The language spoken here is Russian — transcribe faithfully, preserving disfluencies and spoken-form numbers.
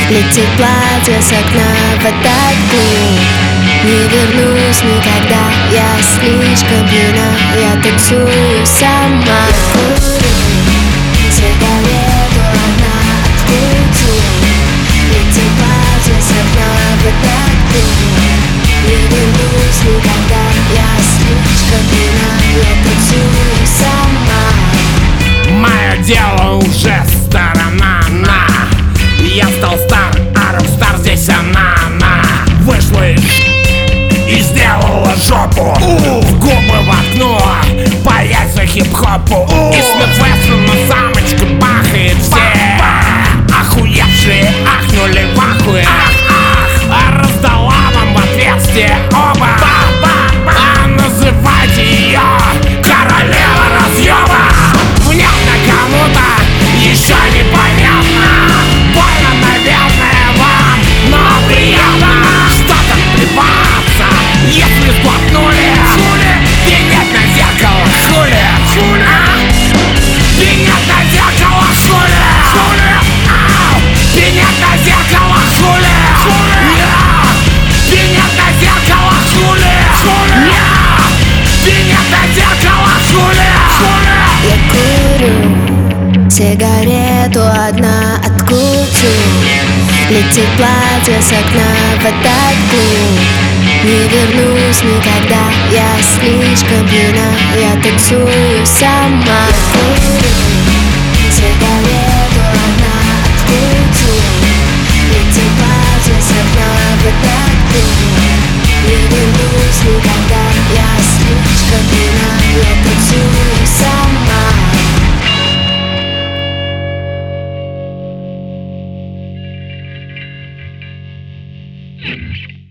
Летит платье с окна в этот клуб. Не вернусь никогда, я слишком пьяна. Я танцую сама. Я курю сигарету, одна открутю. Летит платье с окна в этот клуб. Не вернусь никогда, я слишком пьяна. Я танцую сама. Мое дело уже сторона на. Я стал стар, а рок-стар здесь она, она вышла из и сделала жопу. У, в губы воткнула, по яйца хип-хопу. И Смит Вессон на самочку бахает все. Охуевшие ахнули в ахуе. Ах, ах, а раздала вам в отверстие оба. А называйте ее королева разъема. Внятно кому-то еще непонятно. Больно, наверное, вам, но приятно. Что там плеваться, если сглотнули? Хули? Пенять на зеркало, хули? Хули? Пенять на зеркало, хули? Хули? Пенять на зеркало, хули? Хули? Пенять на зеркало, хули? Хули? Пенять на зеркало, хули? Хули? Я курю сигарету, одна откручу. Летит платье с окна в этот клуб. Не вернусь никогда, я слишком пьяна. Я танцую сама.